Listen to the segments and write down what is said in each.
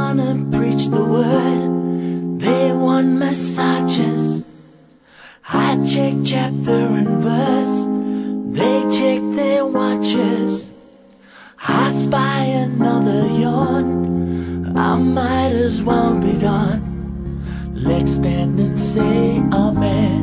wanna preach the word, they want massages. I check chapter and verse, they check their watches. I spy another yawn, I might as well be gone. Let's stand and say amen.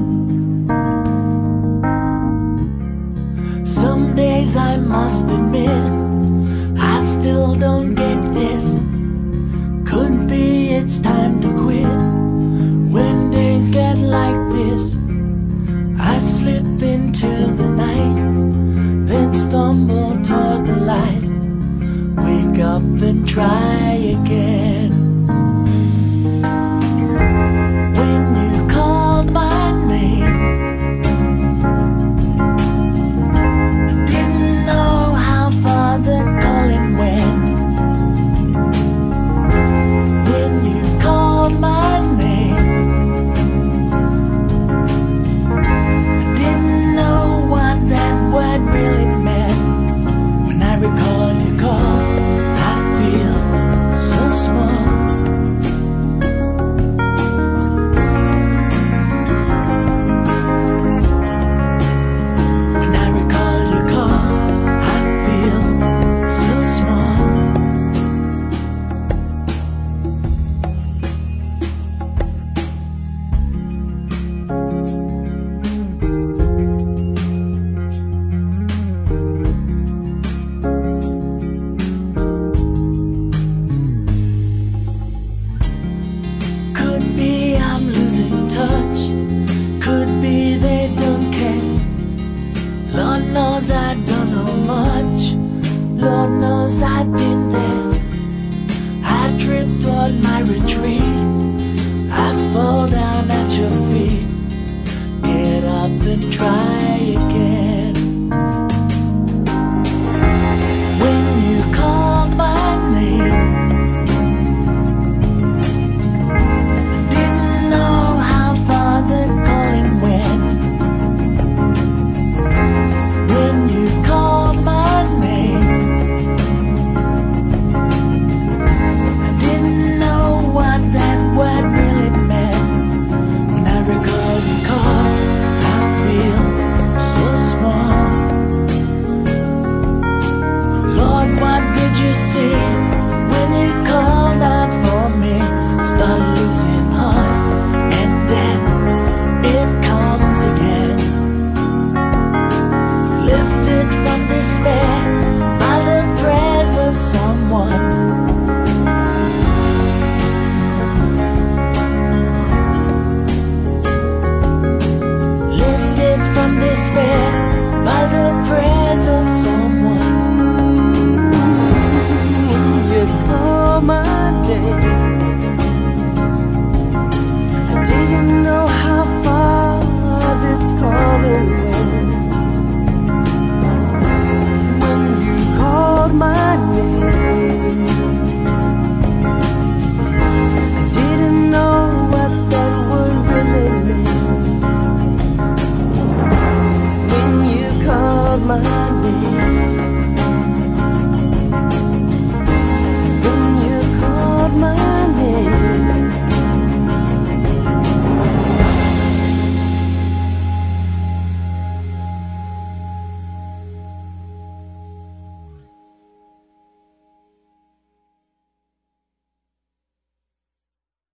Some days I must admit I still don't get this. Could be it's time to quit. When days get like this, I slip into the night, then stumble toward the light. Wake up and try again. When you called my name, I didn't know how far the calling went. When you called my name, I didn't know what that word really meant. When I recall your call, I feel so small. When I recall your call, I feel so small. Could be I'm losing touch, could be they don't care. Lord knows I don't know much, Lord knows I've been there. I drift toward my retreat.